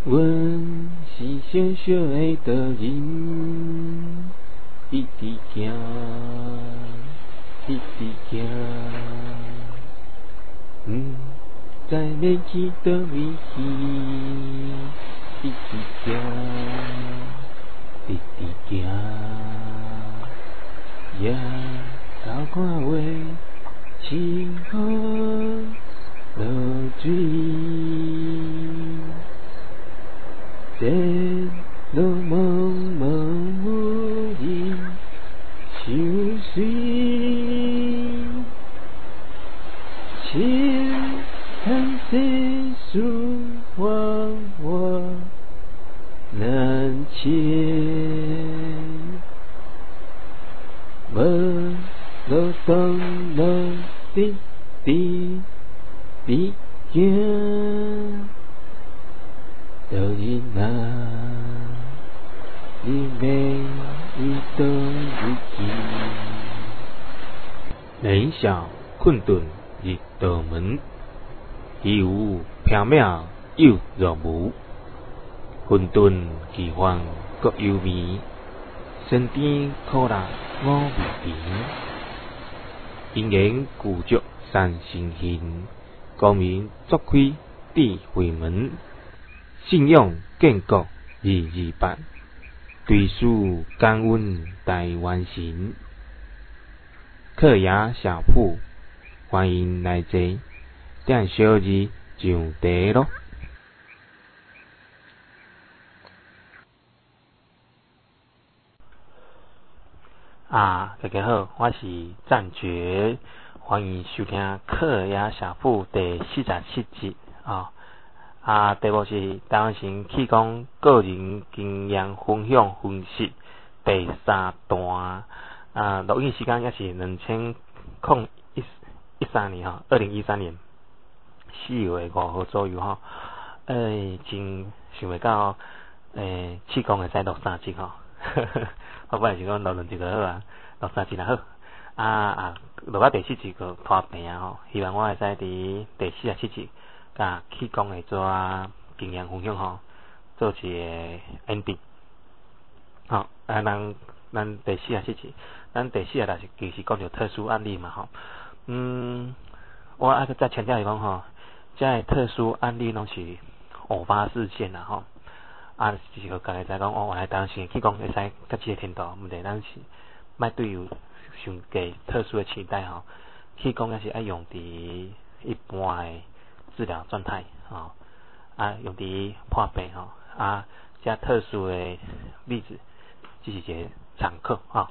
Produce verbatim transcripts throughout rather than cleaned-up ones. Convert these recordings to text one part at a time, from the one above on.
阮是小小的道人，一直行，一直行，嗯，知要去倒位去，一直行，一直行，也到看话，清风落水。这路茫茫无人相随，情叹世事往往难牵，无路东路的的的行。道人啊，你要伊倒位去？人小困顿入道门，虚有缥缈又若无。混沌奇幻各幽微，身边苦辣我未平。因缘故足三生行，光明作开智慧门。信仰建国日日办，对书感恩大完成。客雅小铺，欢迎来坐，点小字上茶咯。啊，大家好，我是赞觉，欢迎收听客雅小铺第四十七集啊。啊，题目是当成气功个人经验分享分析第三段。啊，录音时间也是两千零一一三年哈，二零一三年四月五号左右哈。诶、欸，真想袂到，诶、欸，气功会使录三集哈。我本来是讲录两集就好啊，录三集就好。啊啊，录到第四集就拖平啊吼，希望我会使伫第四十七集。甲气功的做啊经验分享吼，做一个 ending。好，啊，咱咱第四十七集，咱第四啊，是其实讲着特殊案例嘛吼。嗯，我爱再强调一讲吼，这特殊案例拢是偶发事件啦吼。啊，就是个家己知讲，哦，原来当时气功会使到这个程度，毋对，咱是莫对有上低特殊的期待吼。气功也是爱用伫一般的治疗状态吼，啊，用伫破病吼，啊，加特殊的例子，这是一个常客吼。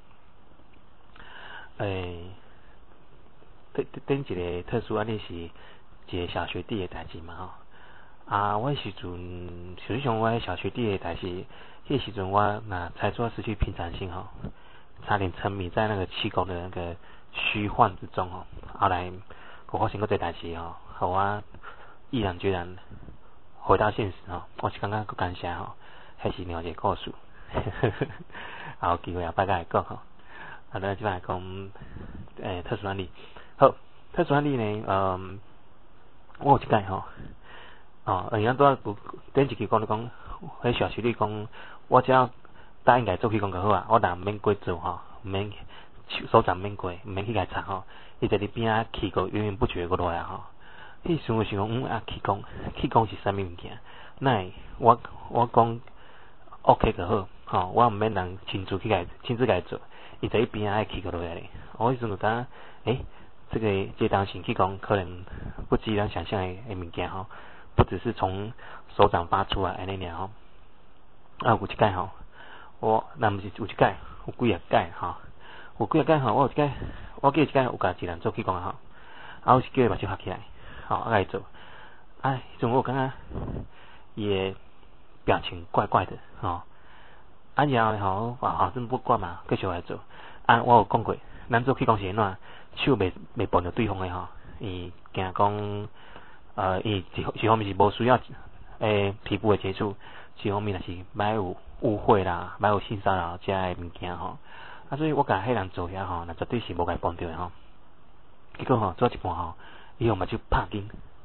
诶、欸，顶顶一个特殊案例是一个小学弟的代志嘛吼。啊，我迄时阵，实际上我小学弟的代志，迄时阵我那才做失去平常心吼，差点沉迷在那个气功的那个虚幻之中吼。后来我发生过这代志吼。互我毅然决然回到现实吼，我是感觉够感谢吼，迄是另一个故事，啊有机会后摆甲会讲吼。啊，咱即摆讲诶特殊案例，好，特殊案例呢，嗯，我有一摆吼，哦，人家拄仔顶一期讲咧讲，迄小学弟讲，我只要答应家做气功就好啊，我若毋免过做吼，毋免手掌毋免过，毋免去甲插吼，伊在你边仔气个源源不绝个落来吼。迄时阵想讲，嗯啊，气功，气功是啥物物件？那我我讲 OK 就好，吼，我毋免人亲自去甲亲自甲做，伊在一边爱气个落来咧。我迄阵就感觉，诶，这个这当性气功可能不及咱想象的诶物件吼，不只是从手掌发出来安尼尔吼。啊，有一摆吼，我若毋是有一摆，有几啊摆吼，有几啊摆吼，我有一摆，我记得一摆有甲一人做气功吼，啊，有是叫伊目睭合起来。好，我来做。哎，迄阵我感觉伊诶表情怪怪的，吼。啊，然后吼，好像不惯嘛，继续来做。啊，我有讲过，咱做气功是安怎，手袂袂碰着对方诶吼，伊惊讲，呃，伊一一方面是无需要诶皮肤诶接触，一方面也是歹有误会啦，歹有性骚扰遮诶物件吼。啊，所以我甲迄人做遐吼，那绝对是无甲碰着诶吼。结果吼做一半吼。伊用目睭拍紧，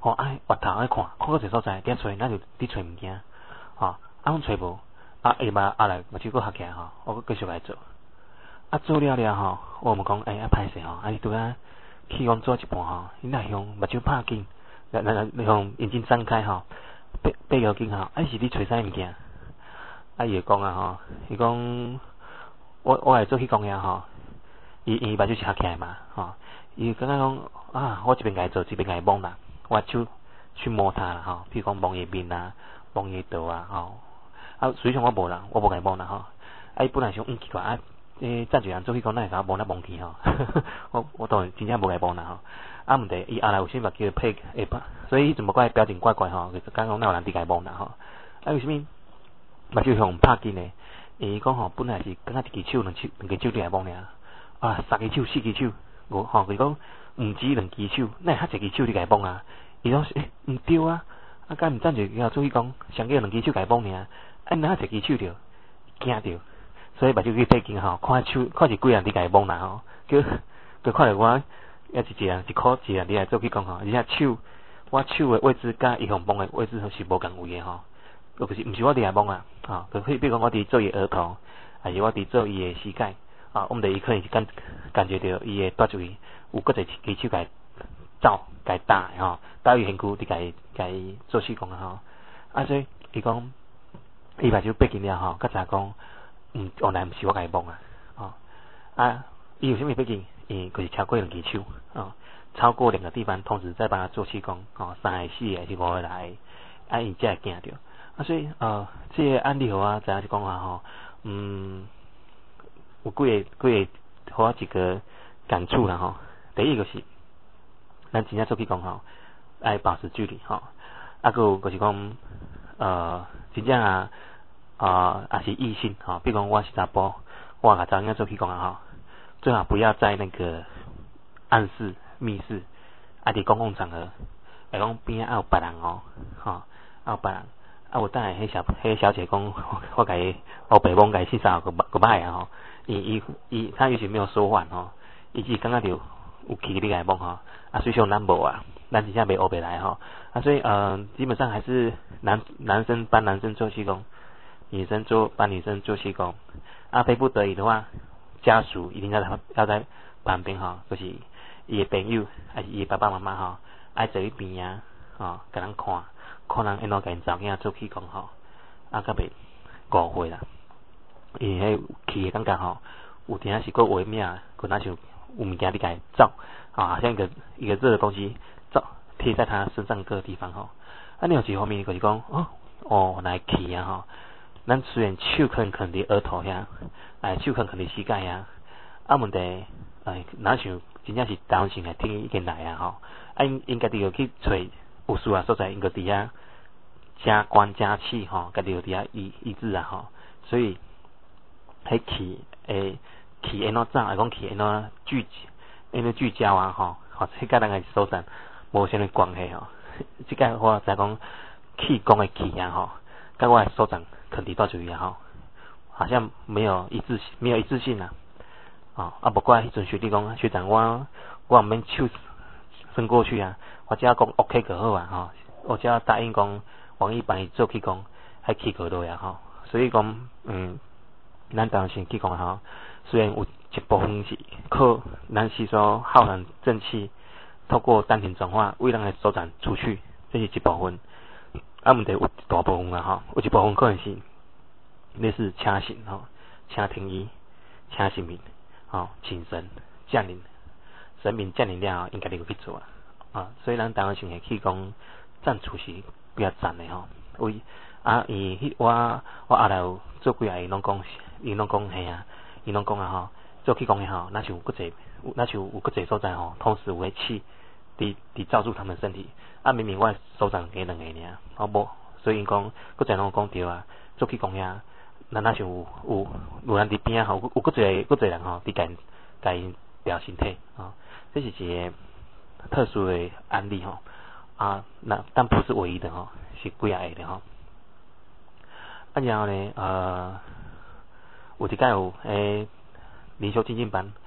吼爱回头爱看，看到一个所在，伫遐找，咱就伫找物件，吼，啊，阮找无，啊，下晡下来目睭佫合起来吼，我佫继续来做，啊，做了了吼，我问讲，诶、欸，啊，歹势吼，啊，伊拄啊气管做一半吼，伊若向目睭拍紧，来来来，向眼睛张开吼，闭闭要紧吼，啊，是伫找啥物件？啊，伊会讲啊吼，伊讲，我我来做去讲遐吼，伊伊目睭是合起来嘛，吼，伊感觉讲啊，我这边甲伊做，这边甲伊摸啦，我手去摸它啦，吼，譬如讲摸伊面啊，摸伊肚啊，吼，啊，实际上我无啦，我无甲伊摸啦，吼，啊，伊本来想嗯奇怪啊，诶，赞一人做去讲，咱会甲我摸来摸去吼，我我当然真正无甲伊摸啦，吼，啊，问题伊后来有啥物叫配会吧，所以伊怎么怪表情怪怪吼，就是讲讲哪有人伫甲伊摸啦，吼，啊，为什么目睭向拍紧呢？伊讲吼，本来是感觉一只手两手两只手伫来摸尔，啊，三只手四只手，我吼佢讲毋止两只手，那还一只手伫来摸啊？伊讲诶，毋对啊，啊，敢毋赞就要做去讲，上个两只手来摸尔，啊，哪一只手着惊着，所以目睭去闭紧吼，看手看是几人伫来摸啦吼，叫佢看着我也是一人一箍一人伫来做去讲吼，而且手我手的位置甲伊向摸的位置是无共位的吼。就是，毋是我伫来摸啊，啊，可比如讲我伫做伊额头，还是我伫做伊的膝盖，啊，我们的伊可能是感感觉到伊的大腿有搁一只手甲伊走，甲伊打的吼，打伊身躯伫甲伊甲伊做事讲啊吼，啊，所以伊讲伊目睭闭紧了吼，较早讲，嗯，原来毋是我甲伊摸啊，哦，啊，伊有啥物闭紧？伊就是超过两只手，哦，超过两个地方同时在帮他做气功，哦，三个四个还是五个来，啊，伊才会惊着。啊，所以呃，这个案例互我知影是讲话吼，嗯，有几个几个互我一个感触啦吼。第一个是，咱真正做去讲吼，爱保持距离吼。啊，佮有就是讲，呃，真正啊，啊、呃，也是异性吼，比如讲我是查甫，我甲查某囝做去讲啊吼，最好不要在那个暗室、密室，啊，伫公共场合，会讲边仔有别人哦，吼，啊有别人。啊，有等下迄小迄小姐讲，我甲伊黑白蒙甲伊四三个个歹啊吼，伊伊伊他有时没有说谎吼，伊只感觉着有气你甲伊蒙吼，啊，所以说咱无啊，咱真正袂黑白来吼，啊，所以呃，基本上还是男男生帮男生做气功，女生做帮女生做气功，啊，非不得已的话，家属一定要在要在旁边吼，就是伊的朋友还是伊的爸爸妈妈吼，爱坐一边啊，吼，甲人看。可能因老甲因查某囝做气功吼，啊，甲袂误会啦。伊迄气的感觉吼，有阵是佫微妙，佫若像有物件伫甲伊走，啊，好像一个一个热的东西走贴在他身上各个地方吼。啊，另外一方面就是讲，哦，哦，来气啊吼，咱虽然手可能可能伫额头遐，哎，手可能可能伫膝盖遐，啊，问题，哎，若像真正是当时来听已经来啊吼，啊，应应该着去找。有需要所在，应该伫遐加官加气吼，家己有伫遐医医治啊吼，所以迄气诶气安怎走，会讲气安怎聚安怎聚焦啊吼，吼，迄甲咱个所在无啥物关系吼。即个我知讲气功的气啊吼，甲我的所长肯定到注意啊吼，好像没有一致没有一致性啊。哦，啊，不过迄阵学弟讲学长我我毋免手伸过去啊。我只要讲 OK 就好啊吼，我只要答应讲王毅帮伊做气功，还气过落啊吼，所以讲嗯，咱当时气功吼，虽然有一部分是靠咱吸收浩然正气，透过丹田转化为咱的所长出去，这是一部分。啊，问题有大部分啊吼，有一部分可能是类似请神吼，请天医，请神明，吼，请神降临，神明降临了后，应该就去做啊。啊，所以咱台湾像的气功赞助是比较赞的吼。为啊，伊迄我我后来有做几下，伊拢讲，伊拢讲嘿啊，伊拢讲啊吼，做气功的吼，那是有佫济，那是有有佫济所在吼，同时有迄气，伫伫罩住他们身体。啊，明明我手掌给两个尔，我无，所以因讲佫济拢讲对啊，做气功遐，咱那像有有有人伫边啊吼，有佫济佫济人吼，伫甲因甲因表身体啊，这是一个。特殊的案例吼啊，那但不是唯一的吼，是几下的吼。啊，然后呢，呃，有一届有诶灵修精进班，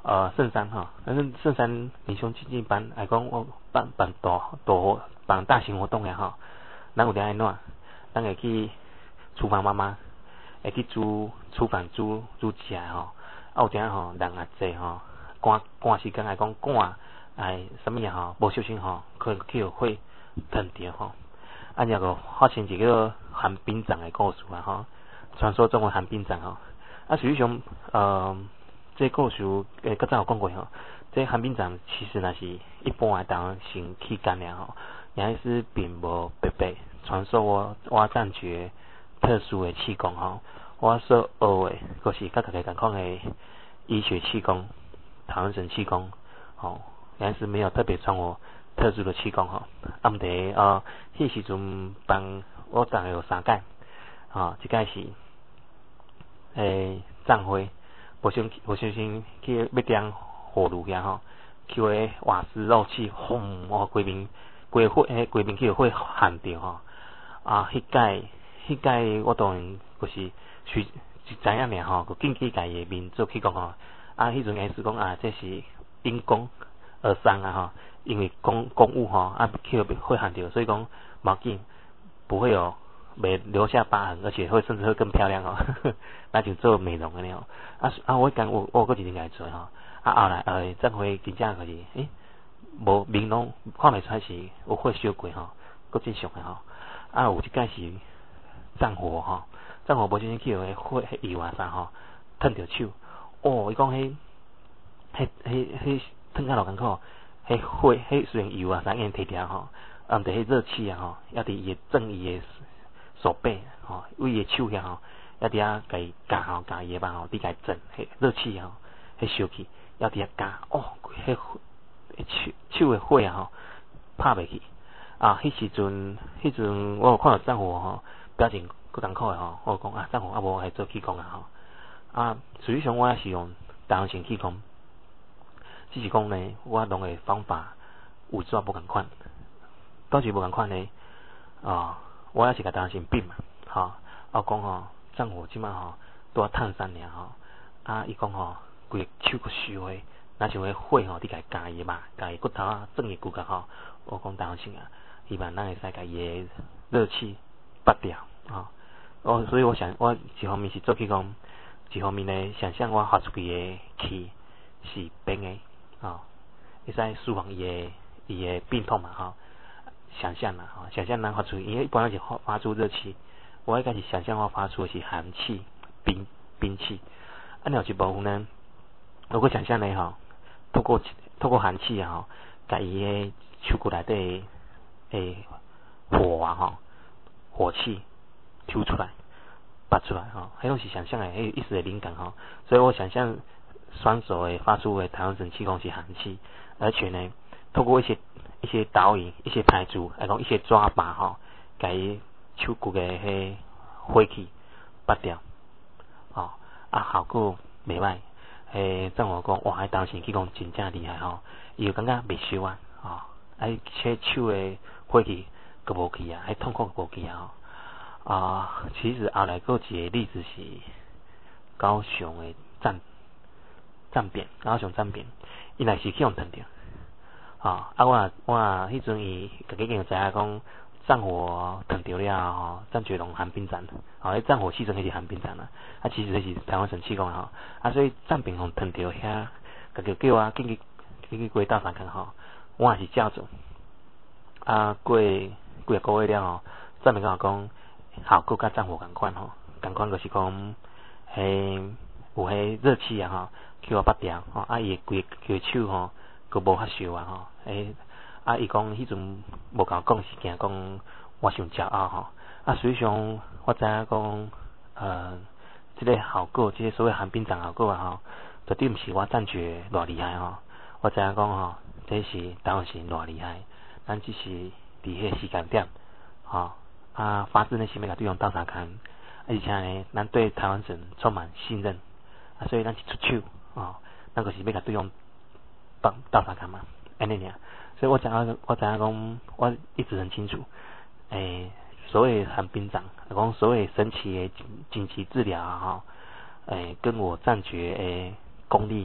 呃圣山哈，但是圣山民雄竞技班来讲，我办办大大办大型活动的吼，咱有点爱怎，咱会去厨房妈妈，会去煮厨房煮煮食吼，啊有点吼人也济吼，赶赶时间来讲赶，哎什么呀吼，无小心吼，可能去互火烫着吼，啊然后发生一个寒冰掌的故事啊吼，传说中的寒冰掌吼，啊实际上呃。这个故事诶，较早有讲过吼。这寒冰掌其实那是一般的当成气干了吼，也是并无白白传授我我暂觉特殊的气功吼。我所学的，都是甲大家共款的医学气功、台湾神气功，吼，也是没有特别传我特殊的气功吼。啊，毋得呃，迄时阵帮我大概有三届，啊，一届是诶藏灰。无小无小心去要点火炉遐吼，去迄瓦斯漏气，轰！哦，规面规火诶，规面去火焊着吼。啊，迄届迄届我当然就是是是知影尔吼，佮紧去家己面做去讲吼。啊，迄阵意思讲啊，这是因公而伤啊吼，因为公公务吼啊去火焊着，所以讲毛紧不会有。没留下疤痕，而且会甚至会更漂亮哦，呵呵，那就做美容的了。啊啊，我讲我我个一定来做吼，啊后来呃，这回真正就是诶，无面拢看袂出来是有火烧过吼，够正常的吼。啊有一届是战火吼，战火无小心去迄火迄油啊啥吼，烫着手。哦，伊讲迄迄迄迄烫甲老艰苦，迄火迄虽然油啊啥硬摕掉吼，啊毋得迄热气啊吼，要伫伊正伊的。手背吼，为伊手遐吼，要伫遐甲伊夹吼，夹伊吧吼，伫甲伊震，迄热气吼，迄烧气，要伫遐夹，哦，迄手手的火啊吼，拍袂去。啊，迄时阵，迄阵我有看到战火吼，表情够艰苦的吼，我讲啊，战火啊无来做气功啊吼。啊，实际上我也是用台湾神气功，只是讲呢，我用的方法有怎无共款，倒是无共款呢，啊。我也是甲当成病嘛，吼，我讲吼，战火即摆吼，拄啊烫伤尔吼，啊，伊讲吼，规个手个烧诶，若像迄火吼，伫甲伊加伊嘛，加伊骨头啊，整伊骨骼吼，我讲当成啊，希望咱会使甲伊诶热气拔掉，吼，哦，所以我想，我一方面是做气功，一方面呢，想象我发出去诶气是冰诶，吼，会使舒缓伊诶伊诶病痛嘛，吼。想象啦，哈，想象咱发出，因为一般是发发出热气，我一开始想象我发出的是寒气、冰冰气。啊，了一部分呢，如果想象呢，哈，透过透过寒气啊，哈，甲伊的手骨内底诶火啊，哈，火气抽出来、拔出来，哈，迄种是想象的，迄一时的灵感，哈。所以我想象双手诶发出的台湾神气功是寒气，而且呢，透过一些。一些导引、一些排除，来讲一些抓把吼，甲伊手骨诶迄火气拔掉，哦，啊效果袂歹。诶，正我讲，哇，迄当时去讲真正厉害吼，伊就感觉袂烧啊，哦，啊，且手诶火气佫无去啊，迄痛苦佫无去啊，啊，其实后来佫一个例子是高雄诶战战变，高雄战变，伊若是去用烫着。啊！啊，我我迄阵伊家己已经知影讲战火烫着了吼，战绝龙寒冰斩，吼，迄战火气阵迄是寒冰斩啦。啊，其实迄是台湾神气功吼，啊，所以战兵互烫着遐，家己叫我紧去紧去过斗相共吼，我也是照做。啊，过几个个月了吼，战兵甲我讲效果甲战火共款吼，共款就是讲，迄有迄热气啊吼，叫我拔掉，吼，啊，伊规个手吼。佫无发烧啊吼，诶，啊伊讲迄阵无甲我讲是惊讲我伤骄傲吼，啊实际上我知影讲，呃，即、这个效果，即、这个所谓寒冰掌效果啊吼，绝对毋是我赞觉偌厉害吼，我知影讲吼，这是台湾神偌厉害，咱只是伫迄个时间点，吼，啊发自内心要甲对方斗相共，而且呢，咱对台湾神充满信任，啊所以咱是出手，哦，咱就是要甲对方。斗斗相共嘛，安尼尔，所以我知影，我知影讲，我一直很清楚，诶，所谓寒冰掌，讲所谓神奇的紧紧急治疗啊，吼，诶，跟我暂觉诶功力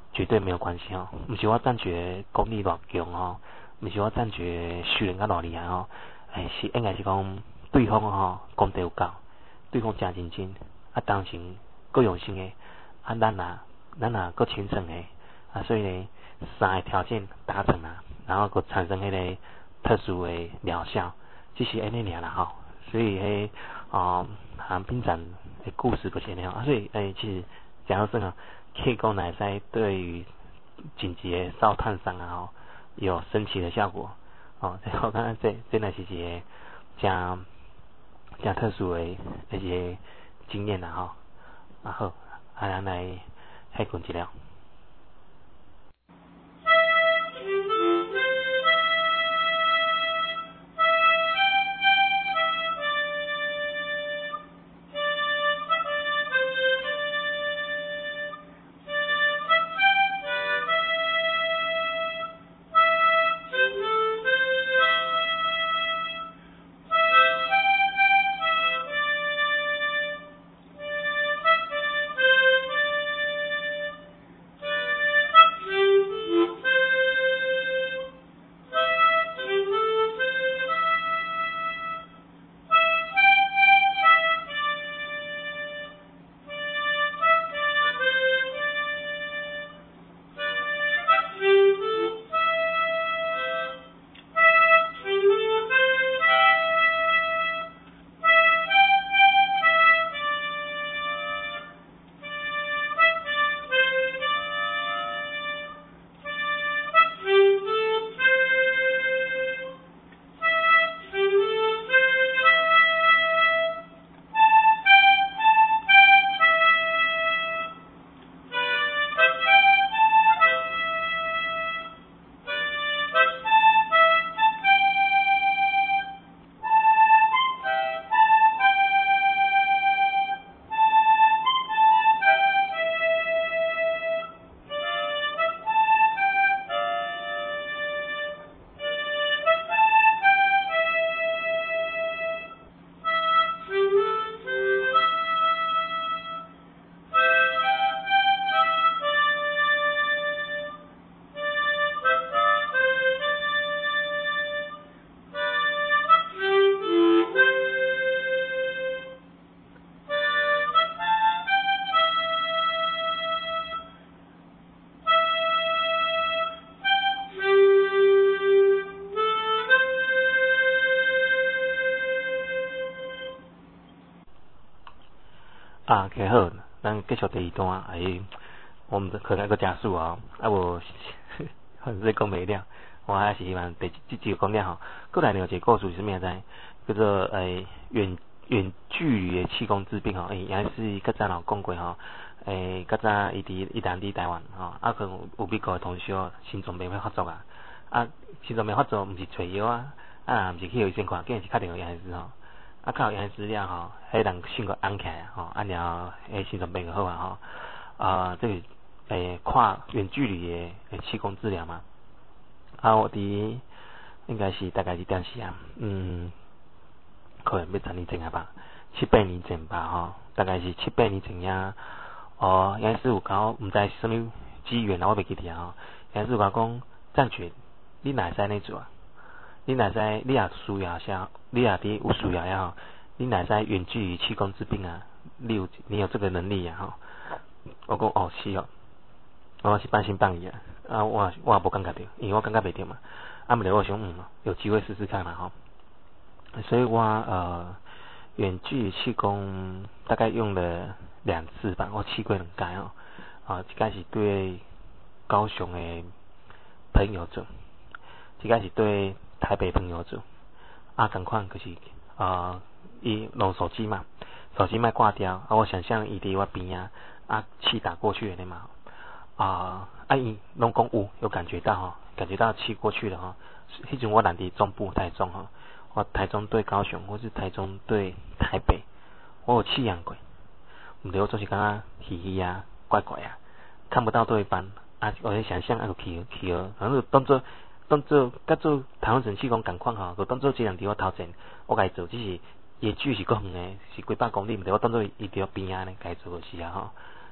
绝对没有关系哦。毋是我赞觉功力偌强哦，毋是我赞觉训练甲偌厉害哦，诶是应该是讲对方吼功德有够，对方诚认真，啊当时够用心诶，啊咱啊咱啊够虔诚诶，啊所以呢三个条件达成啦，然后佮产生迄个特殊诶疗效，只是安尼尔啦吼。所以迄哦韩冰展诶故事就是安尼啊，所以诶其实假如说啊。气功乃使对于紧急的烧炭伤啊吼有神奇的效果哦，我感觉这这乃是一个真真特殊的一个经验啦吼。啊好，啊咱来海困一了。啊，开好，咱继续第二段，哎，我们可能个加速啊，啊无，这讲袂了，我还是希望第即集讲了吼。过来另外一个故事是咩在？叫做诶远远距离的气功治病吼，诶，也是较早有讲过吼，诶，较早伊伫伊当伫台湾吼，啊可能有美国的同学心脏病要发作啊，啊心脏病发作毋是找药啊，啊毋是去医生看，竟然是敲电话医生吼。啊，靠验资料吼，迄人性格安起来吼，啊然后迄心脏病就好啊吼，啊这个诶跨远距离的气功治疗嘛，啊我伫应该是大概是当时啊，嗯，可能要十年前啊吧，七八年前吧吼，大概是七八年前呀，哦，应该是有甲我毋知是啥物机缘啊，我袂记得啊，应该是有甲讲暂决，你哪会使安尼做啊？你若使，你也需要啥？你也伫有需要呀吼，你若使远距离气功治病啊？你有你有这个能力呀吼？我讲哦是哦，我是半信半疑啊，啊我我也无感觉到，因为我感觉袂到嘛，啊毋然我想嗯有机会试试看啦吼，所以我呃远距离气功大概用了两次吧，我试过两届哦，啊一届是对高雄的朋友做，一届是对台北朋友做，啊，共款就是啊，伊弄手机嘛，手机卖挂掉，啊，我想象伊伫我边啊，啊，气打过去的嘛，啊，啊伊拢讲有有感觉到吼，感觉到气过去了吼，迄阵我人伫中部台中吼，我台中对高雄，或是台中对台北，我有气养过，毋对我总是感觉稀稀啊，怪怪啊，看不到对方，啊，我在想象啊，就去去了，然后当做。当做甲做台湾神气功共款吼，就当做这人伫我头前，我家做只是伊距是够远诶，是几百公里，毋对我当做伊伫我边仔呢，家做就是啊吼。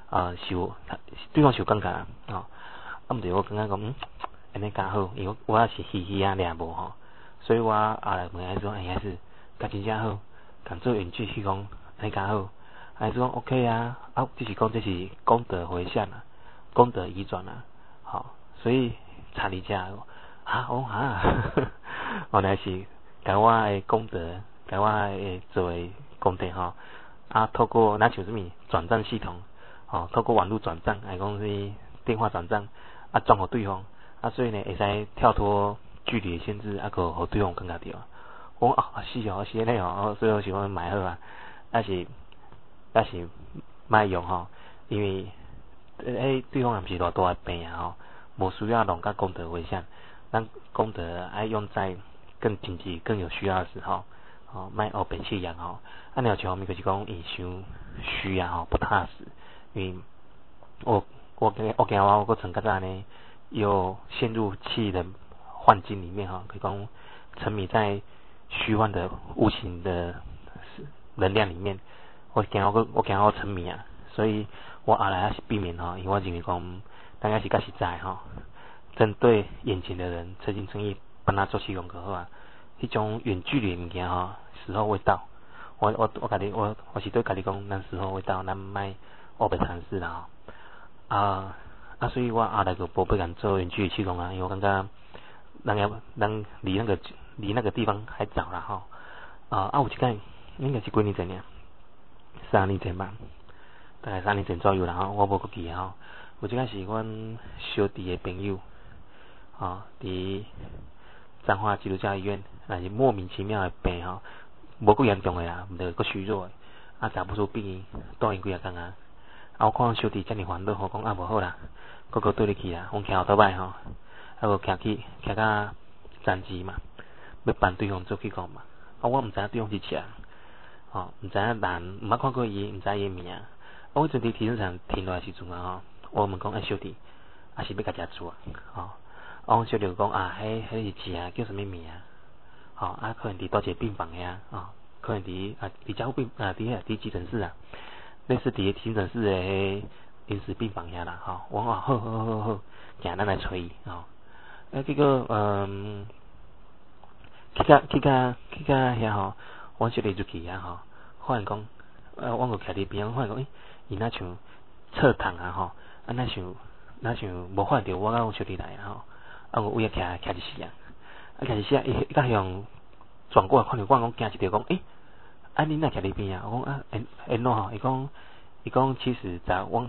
呃受对方受感觉啊，吼、哦，啊毋对我感觉讲嗯，安尼刚好，因为我也是嘻嘻啊俩无吼，所以我后来问伊说，哎呀是，甲真正好，共做远距去讲，安尼刚好，还是讲 OK 啊，啊只是讲这是功德回向啊，功德移转啊，好、哦，所以查理家啊，哦哈，原来是甲我诶功德，甲我诶做诶功德吼，啊透过那像什么转账系统。哦，透过网络转账，还讲是电话转账，啊转互对方，啊所以呢会使跳脱距离的限制，啊个互对方感觉到，我讲啊是哦是安尼哦，所以我想讲买好啊，但是但是卖用吼，因为诶对方也毋是偌大诶病啊吼，无需要弄甲功德回向，咱功德爱用在更紧急、更有需要的时候，哦，卖学本气样吼，啊了像后面就是讲伊伤虚啊吼，不踏实。因为我我跟我跟我我曾个在呢，又陷入气的幻境里面哈，可以讲沉迷在虚幻的无形的能量里面，我惊我我惊我沉迷啊，所以我后来还是避免哈，因为我认为讲大概是较实在哈，针对眼前的人，诚心诚意帮他做起功课好啊，迄种远距离的物件哈，时候未到，我我我家己我我是对家己讲，咱时候未到，咱卖。我被尝试啦，啊啊，所以我后来就无不敢做远距离气功啊，因为我感觉人要人离那个离那个地方还早啦吼，啊啊有一届应该是几年前呢，三年前吧，大概三年前左右啦吼，我无记吼，有一届是阮小弟的朋友，吼伫彰化基督教医院，也是莫名其妙的病吼，无够严重的啦，毋着够虚弱的，啊查不出病，住院几啊工啊。啊！我看小弟遮尔烦恼，吼讲啊无好啦，搁搁倒入去啦，阮徛后倒摆吼，啊搁徛去徛到暂时嘛，要办对方做去讲嘛。啊，我毋知影对方是谁，吼，毋知影人，毋捌看过伊，毋知伊名。啊，我阵伫停车场停落来时阵啊，吼，我问讲，哎小弟，啊是要甲食煮啊，吼，啊，阮小弟讲啊，迄迄是食叫啥物名？吼，啊可能伫倒一个病房遐，啊，可能伫啊伫加护病啊伫遐伫急诊室啊。类似伫急诊室诶临时病房遐啦，吼，我讲好好好好，行咱来找伊，吼，啊结果嗯，去甲去甲去甲遐吼，阮小弟入去遐吼，发现讲，呃，阮个徛伫边，发现讲，诶，伊若像侧躺啊吼，啊若像若像无发现着我甲阮小弟来啊吼，啊我位徛徛一时啊，啊徛一时啊，伊伊甲向转过来看着我，讲惊一条讲，诶。啊，恁若徛伫边啊？我讲啊，因因喏吼，伊讲，伊讲，其实在阮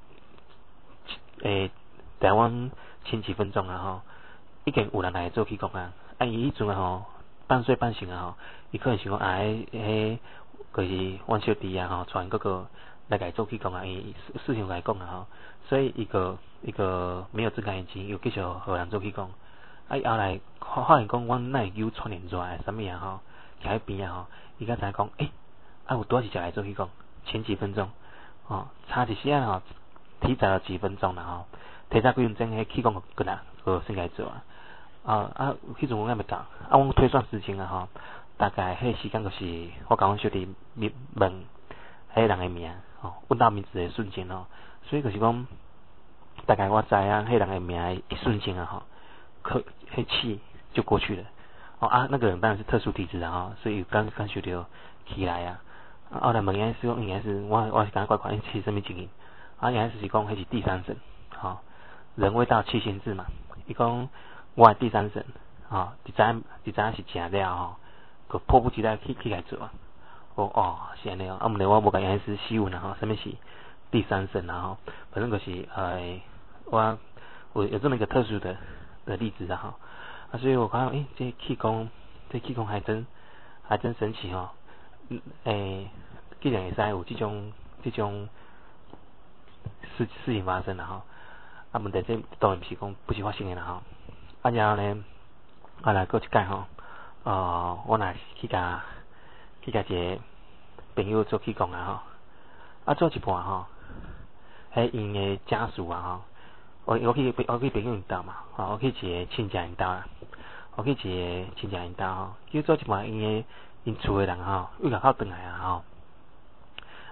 诶，在阮前几分钟啊吼，已经有人来做气功啊。啊，伊迄阵啊吼，半睡半醒啊吼，伊可能想讲啊，迄迄就是阮小弟啊吼，传嗰个来甲伊做气功啊，伊事情来讲啊吼，所以伊个伊个没有睁开眼睛，又继续互人做气功。啊，伊后来发现讲，阮那会有传染热诶，啥物啊吼，徛喺边啊吼。伊刚才讲，诶，啊，有多少是来做气功？前几分钟，哦，差一些吼，提早了几分钟啦吼，提早几分钟，迄气功个啦，个先来做啊。啊啊，迄阵我还没讲，啊，我推算时间啊吼，大概迄时间就是我甲阮小弟问问迄人诶名，吼，问到名字诶瞬间吼，所以就是讲，大概我知影迄人诶名一瞬间啊吼，可迄气就过去了。哦啊，那个人当然是特殊体质啊，哈，所以刚刚学着起来啊。啊，后来问原来是应该是我我是感觉怪怪，因是什么情形？啊，原来是是讲迄是第三神，吼、哦，人未到七星字嘛。伊讲我第三神，吼、哦，一知影一知影是食了吼，佮迫不及待去去来做啊。哦哦，是安尼哦，啊，毋过我无甲原来是细问啊，吼，什么是第三神啊？吼，反正就是呃，我我有这么一个特殊的的例子啊，吼。啊，所以我看到，诶，这气功，这气功还真还真神奇吼。嗯，诶，既然会使有这种这种事事情发生啦吼。啊，问题这当然不是讲不是发生的啦吼。啊，然后呢，啊来过一届吼，呃，我若去甲去甲一个朋友做气功啊吼，啊做一半吼，迄因的家属啊吼。我我去我去朋友因兜嘛，吼，我去一个亲戚因兜啦，我去一个亲戚因兜吼，叫做一半因个因厝诶人吼，又甲靠转来啊吼，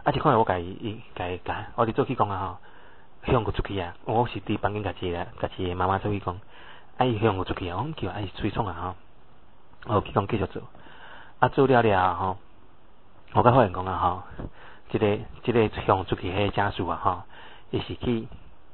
啊，即款我家伊家伊家，我伫做气功啊吼，向过出去啊，我是伫房间家己个家己个妈妈做气功，啊伊向过出去啊，我叫啊伊吹创啊吼，我气功继续做，啊做了了吼，我甲发现讲啊吼，即、這个即、這个向出去迄个家属啊吼，伊是去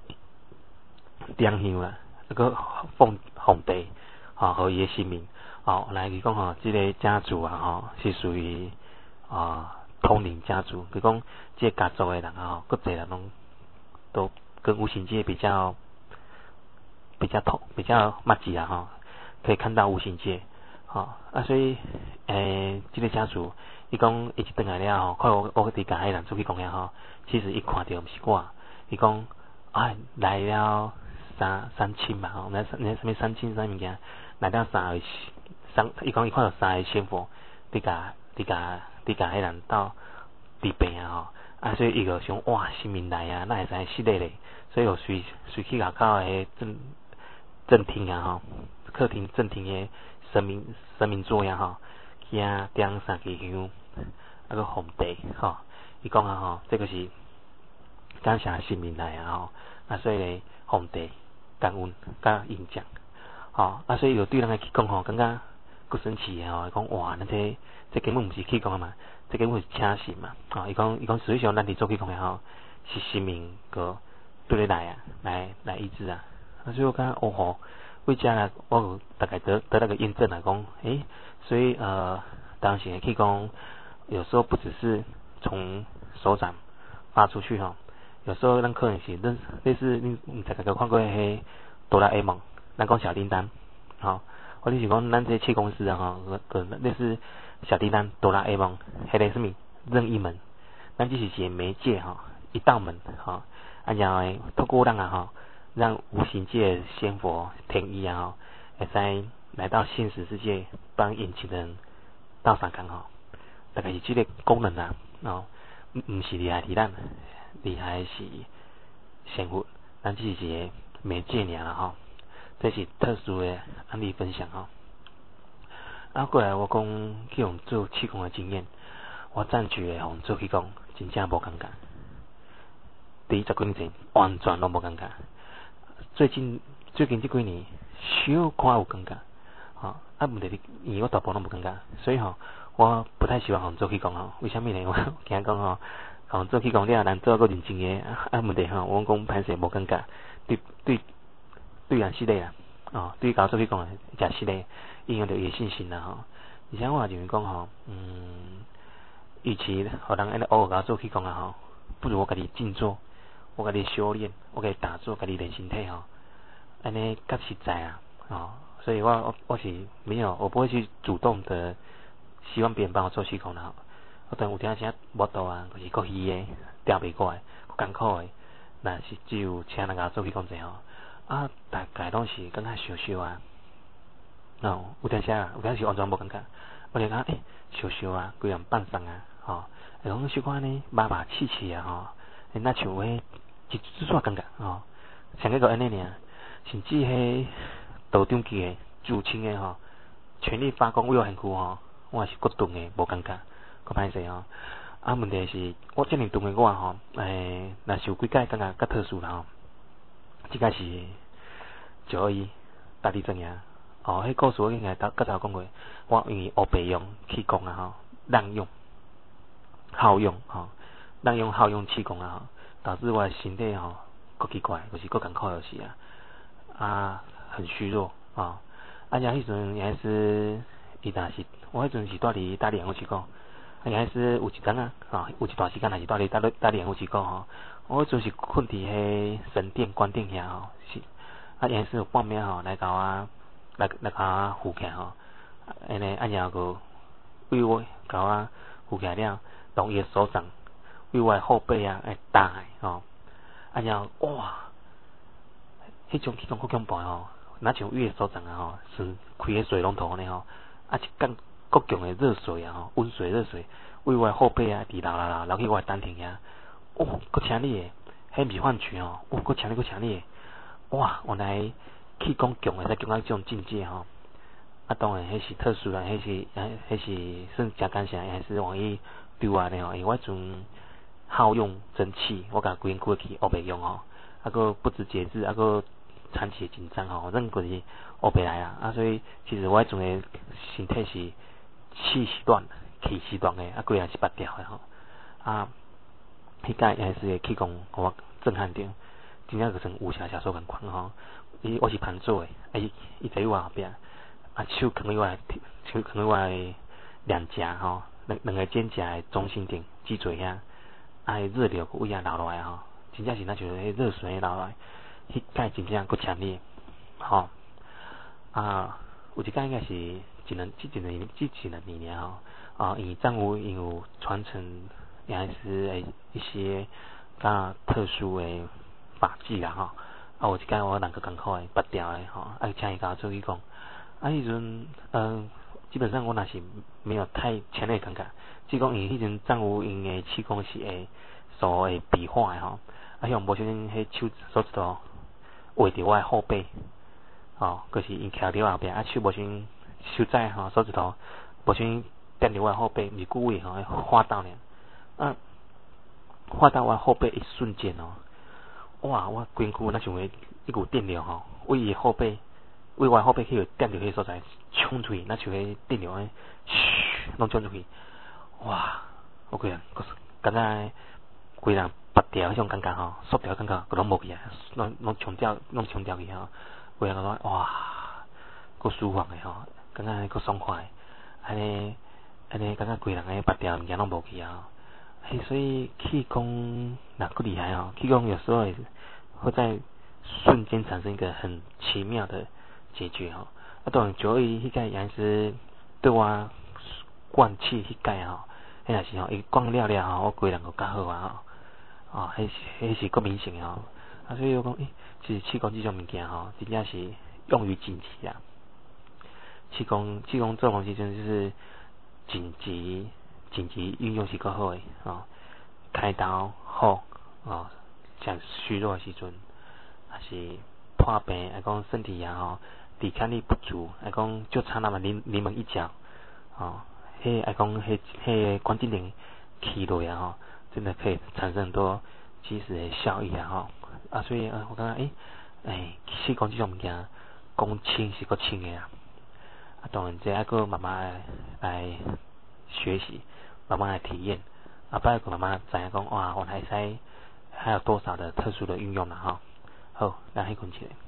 点香啦，那个奉奉地，吼，互伊个性命，哦，来伊讲吼，即、這个家族啊吼，是属于啊。通灵家族，比如讲，这个家族的人啊，吼，佫侪人拢都跟无形界比较比较通，比较密集啊，吼，可以看到无形界，吼啊，所以诶，这个家族，伊讲伊一转来了吼，看我我伫甲迄人出去讲了吼，其实伊看到毋是我，伊讲啊来了三三亲嘛吼，来来什么三亲啥物件，来了三个三，伊讲伊看到三个仙佛，伫甲伫甲。伫甲迄人斗治病啊吼，啊所以伊就想哇，新民来啊，哪会使失礼咧？所以就随随去外口诶正正厅啊吼，客厅正厅诶神明神明桌呀吼，去啊点三支香，啊个红茶吼，伊讲啊吼，这个是感谢新民来啊吼，啊所以咧红茶感恩甲印象，吼啊所以就对人诶去讲吼，感觉够神奇诶吼，讲哇，那这这根本毋是气功嘛，这根本是请神嘛。哦，伊讲伊讲，实际上咱伫做气功诶吼，是神明个对你来啊，来来医治啊。啊，所以我感觉哦吼，为遮来，我有大概得得那个验证来讲，诶，所以呃，当时的气功有时候不只是从手掌发出去吼，有时候咱可能是类类似你你大概有看过迄哆啦 A 梦，咱讲小叮当，吼、哦，或者是讲咱这气功师啊吼，个类似。小叮当、哆啦 A 梦，迄个什么任意门，咱只是一个媒介吼，一道门吼，啊然后透过咱啊吼，让无形界的仙佛天意啊吼，会使来到现实世界帮引起人斗相共吼，大概是这个功能啊，哦，毋毋是厉害伫咱，厉害是仙佛，咱只是一个媒介尔啦吼，这是特殊的案例分享吼。啊，过来我讲去用做气功的经验，我暂时诶用做气功真正无感觉。第十几年前完全拢无感觉，最近最近这几年小可有感觉，吼、哦、啊问题是因为我大部分拢无感觉，所以吼、哦、我不太喜欢用做气功吼。为虾米呢？我惊讲吼，用做气功了难做个认真诶，啊问题吼我讲歹势无感觉，对对对人失礼啦，哦对搞做气功诶诚失礼。影响到伊诶信心啦吼，而且我也认为讲吼，嗯，与其互人安尼偶尔甲做气功啊吼，不如我家己静坐，我家己修炼，我家己打坐，家己练身体吼，安尼较实在啊，哦，所以我我我是没有，我不会去主动的希望别人帮我做气功啦。我等有听啥无度啊，就是国语诶，调袂过来，艰苦诶，那是只有请人家做气功者吼，啊，大概拢是感觉烧烧啊。哦，有阵时啊，有阵时完全无感觉，我就讲诶，烧烧啊，规人放松啊，吼，会讲小可呢，麻麻刺刺啊，吼，那像迄一一撮感觉，吼，像迄个安尼尔，甚至迄道长级诶、主清诶吼，全力发光为我很酷吼，我也是骨钝诶，无感觉，够歹势吼。啊，问题是，我遮尔钝诶我吼，诶，若是有几届感觉较特殊啦吼，即个是九二一大地震呀。哦，迄故事我应该甲头讲过，我因为黑白用气功啊吼，滥用、好用吼，滥用好用气功啊吼，导致我的身体吼，够奇怪，就是够艰苦就是啊，啊，很虚弱啊，啊，然后迄阵也是伊若是，我迄阵是住伫大连有一个，啊，也是有一阵啊，啊，有一段时间也是住伫大大连有一个吼，我迄阵是困伫迄神殿关殿遐吼，是，啊，也是有半暝吼来甲我。来来甲我扶起吼，安尼啊然后为我甲我扶起了，用伊诶手掌为我诶后背啊来打吼，啊然后哇，迄种气功够恐怖吼，若像伊诶手掌啊吼，是开诶水龙头安尼吼，啊一竿够强诶热水啊吼，温水热水为我诶后背啊，直流流流流去我诶丹田遐，哦，够强烈诶，迄毋是幻觉吼，哦，够强烈够强烈，哇，原来。气功强诶，才强到这种境界吼。啊，当然，迄是特殊啦，迄是，迄是算真感谢，还是愿意对我咧吼。因为我阵好用争气，我甲规身躯去学袂用吼，啊个不知节制，啊个长期的紧张吼，咱就是学袂来啊，啊所以其实我迄阵的身体是气是乱，气是乱的，啊规人是拔掉的吼，啊，迄届也是气功互我震撼着，真正就像武侠小说共款吼，伊我是盘做的，啊伊伊在我后壁，啊手放伫我的手放伫我的两颊吼，两两个肩胛的中心点脊椎遐，啊热流有位啊流落来吼，真正是那像迄热水流落来，迄届真正够强烈，吼，啊有一届应该是一两即一两即一两年吼，啊因战无因有传承也是诶一些较特殊的法器啦吼，啊有一届我人个艰苦诶拔掉诶吼，啊请伊甲我做去讲，啊迄阵嗯。基本上我若是没有太强烈感觉，只讲因迄阵战无因的气功是会所谓笔画的吼，啊像无小心迄手手指头握着我的后背，吼，可、就是因徛伫我后壁，啊手无小心手指吼手指头无小心掂着我的后背，毋是故意吼，划到呢，啊划到我后背一瞬间哦，哇我规身躯那像一股电流吼，为伊后背。为我后背去掂着迄个所在，冲出去，那像迄电流诶，嘘，拢冲出去，哇！我规人，感觉规人拔掉迄种感觉吼，缩掉感觉，佮拢无去啊，拢拢冲掉，拢冲掉去吼，规人感觉哇，够舒服诶吼，感觉够爽快，安尼安尼感觉规人诶拔掉物件拢无去啊，嘿，所以气功哪够厉害哦，气功有时候会会在瞬间产生一个很奇妙的。解决吼，啊，当然九二一迄届也是对我灌气迄届吼，迄若是吼，伊灌了了吼，我规人个较好啊吼，哦，迄是迄是够明显吼，啊，所以我讲，诶，其实气功即种物件吼，真正是用于紧急啊。气功气功这种东西真的就是紧急紧急运用是够好诶，哦，开刀好，哦，像虚弱的时阵，还是破病，还讲身体啊吼。抵抗力不足，还讲就差那么临临门一脚，哦，迄还讲迄迄关节灵起落啊吼，真的可以产生很多及时的效益啊吼，啊所以啊我感觉诶诶，气功这种物件讲轻是够轻的啊，啊当然这还个慢慢来学习，慢慢来体验，啊不然慢慢知影讲哇，原来使还有多少的特殊的运用啦吼，好，咱迄困起来。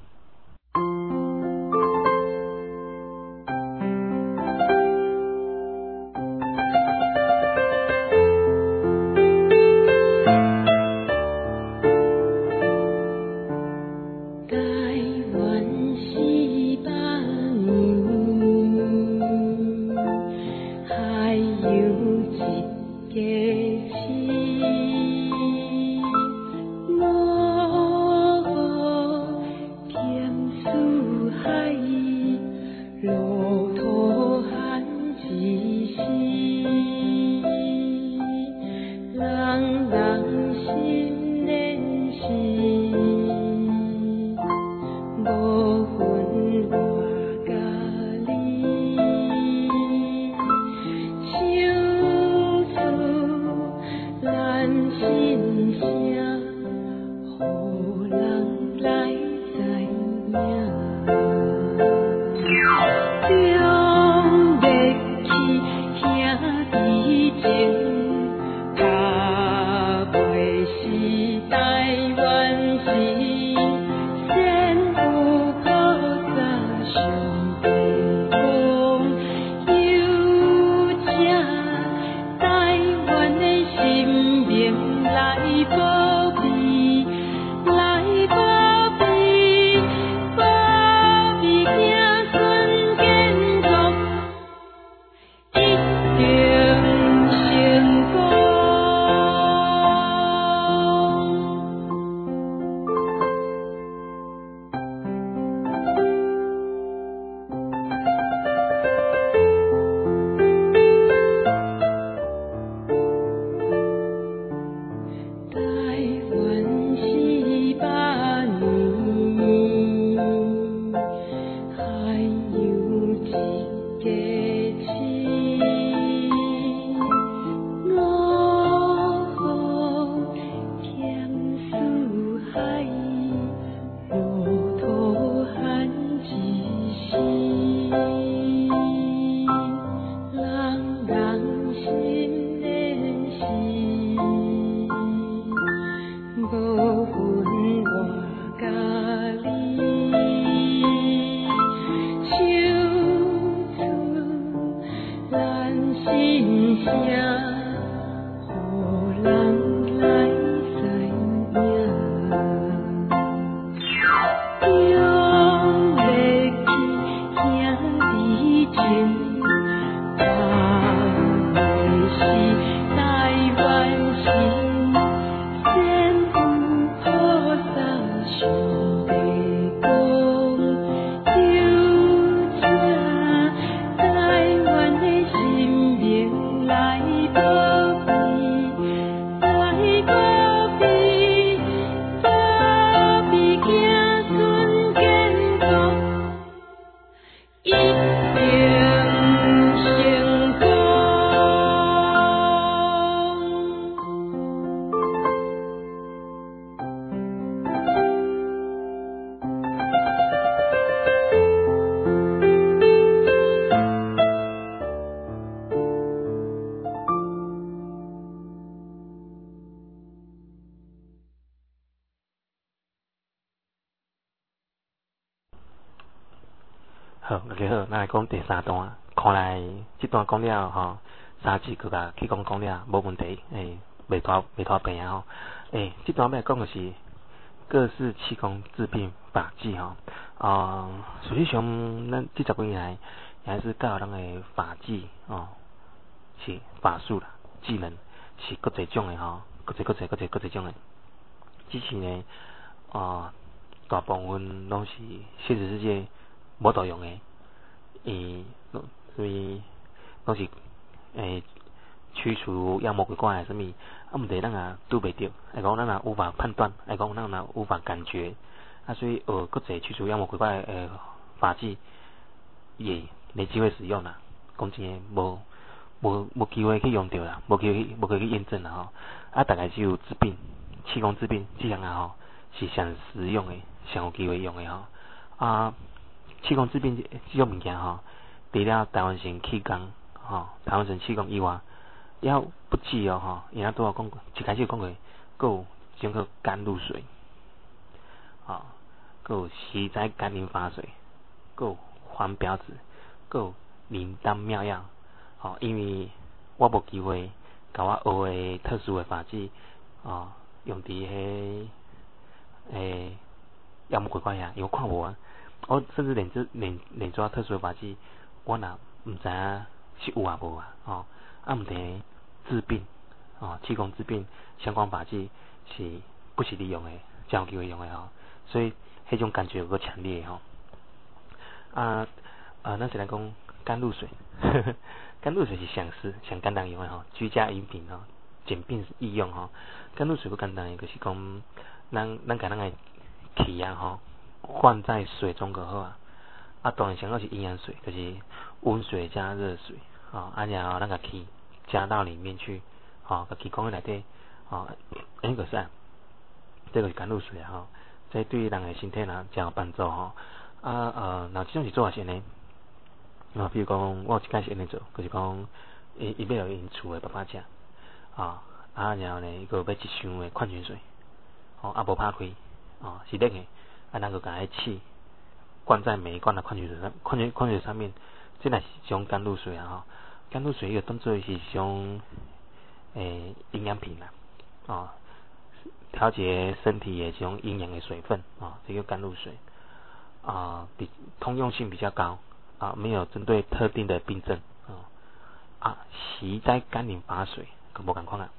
好，大家好，咱来讲第三段，看来这段讲了吼，三字佮甲气功讲了无问题，诶，袂拖袂拖病啊吼。诶，这段要讲的是各式气功治病法技吼。啊、呃，实际上咱这十几年来，还是教咱的法技哦，是法术啦，技能是各一种的吼，各一各一各一各一种的。只是呢，啊、呃，大部分拢是现实世界无道用的，伊所以拢是诶驱除妖魔鬼怪啊，什么啊，问题咱也拄袂着，还讲咱也无法判断，还讲咱也无法感觉。啊，所以学各种驱除妖魔鬼怪诶法技，也没机会使用啦。讲真诶，无无无机会去用到啦，无机会无机会去验证啦吼。啊，大概只有治病、气功治病这样啊吼，是上实用诶，上有机会用诶吼。啊，气功治病这种物件吼，除了台湾省气功吼，台湾省气功以外，也不止哦吼，伊若拄仔讲过，一开始讲过，佫有一种叫甘露水，吼。佫有西斋甘霖法水，佫有黄标子，佫有灵丹妙药。哦，因为我无机会甲我学诶特殊诶法子，哦，用伫迄诶妖魔鬼怪遐，因为我看无啊。我甚至连这连连做特殊诶法子，我若毋知影是有啊无啊。哦，啊毋得治病，哦，气功治病相关法子是不是利用诶，才有机会用诶吼。所以迄种感觉有够强烈吼。啊啊，咱先来讲甘露水，呵呵，甘露水是上实上简单用的吼，居家饮品吼，简便易用吼。甘露水佫简单的，就是讲咱咱甲咱的气啊吼，灌在水中就好啊。啊，当然上好是营养水，就是温水加热水，哦，啊然后咱甲气加到里面去，哦，甲气放在内底，哦，安个是，这个是甘露水啊吼。这对于人的身体呢，真有帮助吼。啊呃，那这种是做啥事呢？啊，比如讲，我有一摆是安尼做，就是讲，伊伊要用厝的爸爸食，啊啊，然后呢，伊个要一箱的矿泉水，哦，啊无拍开，哦，是冷的，啊，咱个甲迄气灌在每一罐的矿泉水上，矿泉矿泉水上面，这乃是一种甘露水啊吼。甘露水伊个当做是一种诶营养品啦，哦。调节身体的这种营养的水分啊，这个甘露水啊，比通用性比较高啊，没有针对特定的病症啊啊，习在甘霖法水，可无共款啊。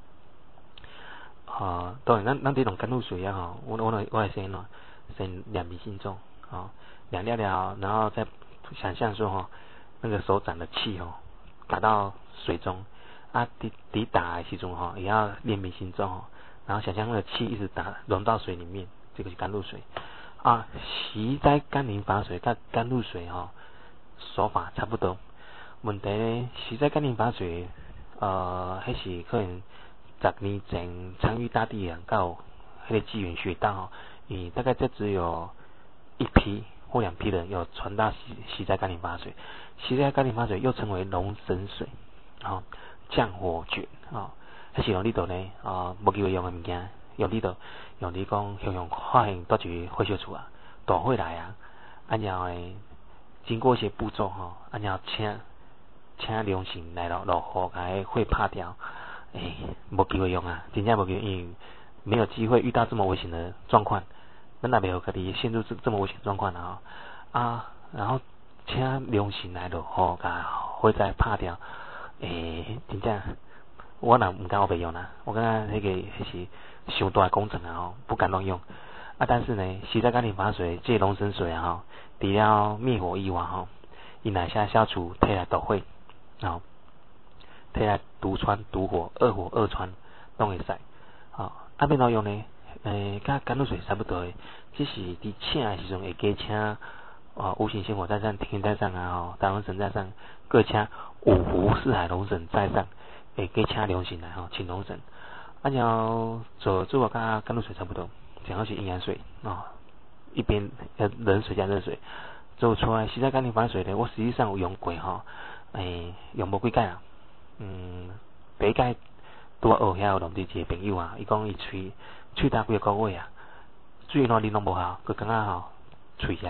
啊，当然，咱咱这种甘露水啊，哈，我我我我先喏，先两瓶心中啊，两了了，然后再想象说哈，那个手掌的气哦，打到水中啊，抵抵打的时阵哈，也要练明心中哦。然后想象那个气一直打融到水里面，这个是甘露水啊。习在甘霖法水跟甘露水哈、哦、手法差不多。问题呢，习在甘霖法水，呃，还是可能十年前参与大地人到那个机缘学到哈，你大概这只有一批或两批人有传到习习在甘霖法水。习在甘霖法水又称为龙神水，啊、哦，降火诀啊。哦，迄是用呢度呢，啊，无机会用诶物件，用呢度用你讲向向发现倒一个火烧厝啊，大火来啊，啊然后诶，经过一些步骤吼，啊然后请请良心来落落雨，甲迄火拍掉，诶，无机会用啊，真正无机会，因为没有机会遇到这么危险的状况，咱也袂互家己陷入这这么危险状况啊，啊，然后请良心来落雨，甲火灾拍掉，诶，真正。我若毋敢我袂用啦，我感觉迄个迄是伤大工程啊吼，不敢乱用。啊，但是呢，习在甘霖法水这龙神水啊吼，除了灭火以外吼，伊乃下消除摕来捣火，吼，摕来毒穿毒火、恶火恶穿拢会使。吼，啊要怎用呢？诶，甲甘露水差不多诶，只是伫请诶时阵会加请啊五行仙火在上、天在上啊吼，大龙神在上，各请五湖四海龙神在上。会加请良心来吼，请龙神，啊然后做做个甲甘露水差不多，正好是营养水哦，一边呃冷水加热水做出来，习在甘霖法水咧，我实际上有用过吼，诶、欸、用无几届啊，嗯，第一届拄啊学遐有弄伫一个朋友啊，伊讲伊喙喙焦几个月啊，水哪啉拢无效，佮感觉吼喙啊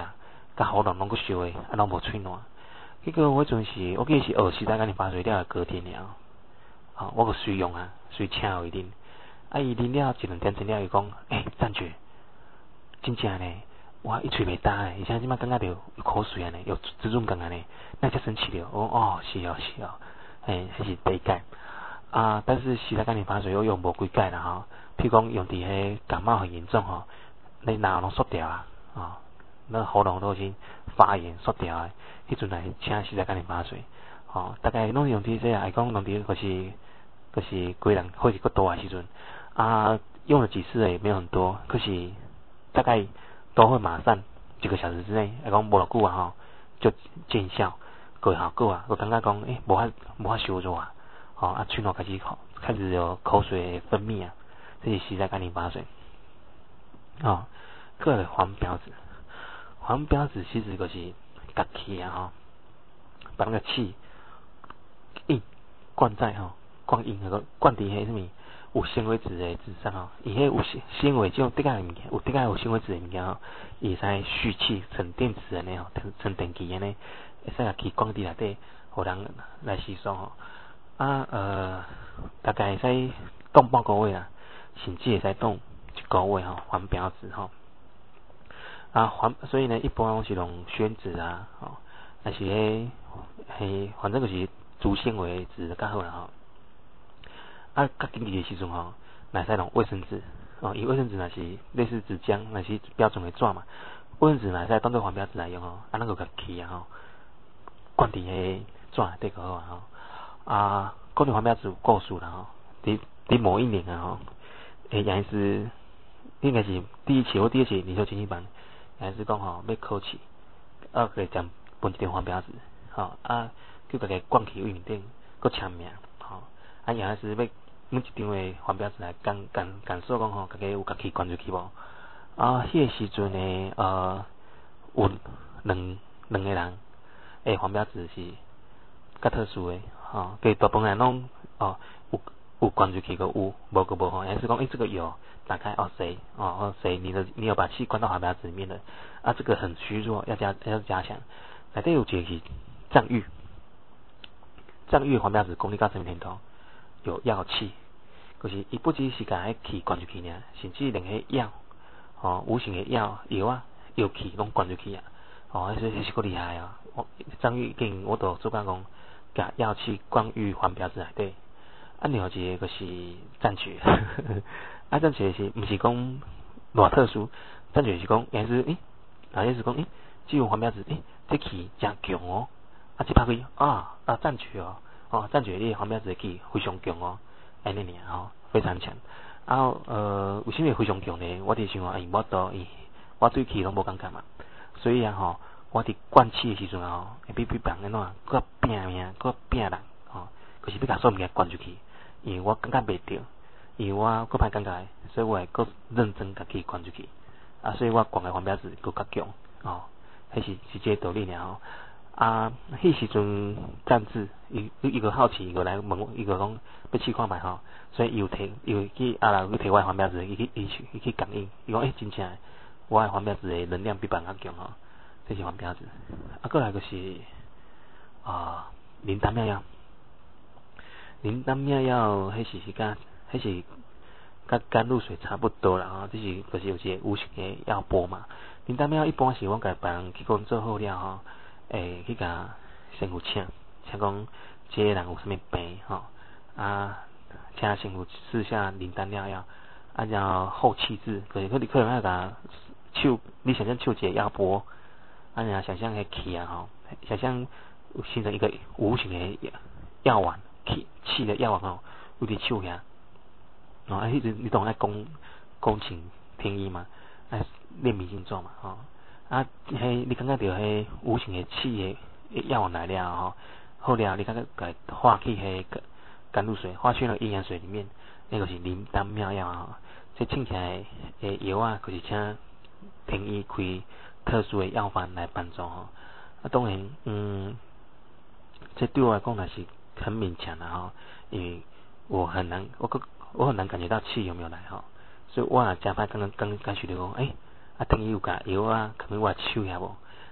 甲喉咙拢阁烧诶，啊拢无喙烂。结果我迄阵是，我记得是学时代甲你八岁了隔天了，哦，我阁随用啊，随请互伊啉，啊伊啉了一两点钟了，伊讲，诶，赞觉，真正呢，我一喙袂干诶，而且即摆感觉着有口水安尼，有滋润感安尼，那才生气了。我哦，是哦是哦，诶，迄是第一届。啊，但是时代甲你八岁我用无几届啦吼，譬如讲用伫迄感冒很严重吼，你脑拢缩掉啊，哦，那喉咙都已经发炎缩掉啊。迄阵来请时代甲你八岁，吼，大概拢用伫这啊，讲用伫就是就是规人火气够大诶时阵，啊，用了几次也没有很多，可是大概都会马上几个小时之内，来讲无偌久啊吼，就见效，有效果啊，我感觉讲诶，无法无法烧热啊，吼啊，喙脯开始开始有口水分泌啊，这是时代甲你八岁，哦，个个黄标子，黄标子其实就是甲气啊吼，把那个气硬灌在吼，灌硬那个灌伫迄什么有纤维质的纸上吼，伊迄有纤纤维种底下的物件，有底下有纤维质的物件吼，伊会使蓄气沉电池安尼吼，沉电机安尼，会使甲气灌伫内底，互人来吸收吼。啊呃，大概会使冻半个月啊，甚至会使冻一个月吼，黄标子吼。啊黄，所以呢，一般拢是用宣纸啊，吼，但是迄迄反正就是竹纤维纸较好啦吼。啊，较紧急的时阵吼，若使用卫生纸哦，伊卫生纸若是类似纸浆，若是标准的纸嘛，卫生纸若使当做黄标纸来用吼，啊，咱个甲气啊吼，灌伫迄纸内底个好啊吼。啊，讲到黄标纸有故事啦吼，伫伫某一年啊吼，诶，杨医师应该是第一期或第二期领袖经济班。还是讲吼要考试，啊，个将分一张黄标纸，吼啊，叫大家灌去位面顶，搁签名，吼啊，然后是要每一张的黄标纸来感感感受讲吼，大家有家己灌入去无？啊，迄个时阵呢，呃，有两两个人，诶，黄标纸是较特殊的，吼，给大部分人拢哦有有灌入去个有，无个无吼，还是讲诶这个有。打开哦，谁哦哦谁？你的你有把气灌到黄标纸里面了啊？这个很虚弱，要加要加强。内底有一个是藏玉，藏玉黄标纸功力到什么程度？有药气，就是伊不只是甲迄气灌入去尔，甚至连迄药哦，无形的药药啊，药气拢灌入去啊。哦，迄是是够厉害啊！我藏玉竟我都做讲讲，甲药气灌入黄标纸内底。啊，另外一个就是赞曲。啊，赞曲是毋是讲偌特殊？赞曲是讲也是诶，啊也是讲诶，这种黄标纸诶，这气真强哦。啊，这拍开啊啊赞曲哦，哦赞曲你黄标纸的气非常强哦，安尼尔吼，非常强。啊呃，为什么非常强呢？我伫想啊，因我都伊我对气拢无感觉嘛，所以啊吼，我伫灌气的时阵吼，会比比别人安怎，搁拼命，搁拼人吼，就是要甲所有物件灌入去。因为我感觉袂着，因为我搁歹感觉，所以我会搁认真家己灌入去，啊，所以我灌个黄标纸搁较强，哦，迄是是这个道理尔吼。啊，迄时阵战志，伊伊个好奇，伊个来问我，伊个讲要试看觅吼，所以伊有摕，伊有去啊啦，去摕我的黄标纸，伊去伊去伊去感应，伊讲诶，真正我的黄标纸的能量比别人较强吼，这是黄标纸。啊，过来就是啊，灵丹妙药。灵丹妙药，迄是是甲，迄是甲甘露水差不多啦吼，这是就是有一个无形的药钵嘛。灵丹妙药一般是阮甲别人去讲做好了吼，诶，去甲师傅请，请讲这个人有啥物病吼，啊，请师傅试下灵丹妙药，啊，然后后气质，可是可可能要甲手，你想象手一个药钵，啊，然后想象迄气啊吼，想象形成一个无形的药丸。气气的药丸吼，有伫手遐，哦，啊，迄阵你懂爱恭恭请天医嘛，爱练迷心咒嘛，吼，啊，迄你感觉到迄无形的气的药丸来了吼，好了，你感觉甲化去迄个甘露水，化去那阴阳水里面，那个是灵丹妙药吼，这听起来诶药啊，就是请天医开特殊的药方来帮助吼，啊，当然，嗯，这对我来讲也是。很勉强的哈，因为我很难，我我很难感觉到气有没有来哈，所以我啊加班刚刚刚刚学的讲，诶，啊等于有甲药啊，可能我手遐无，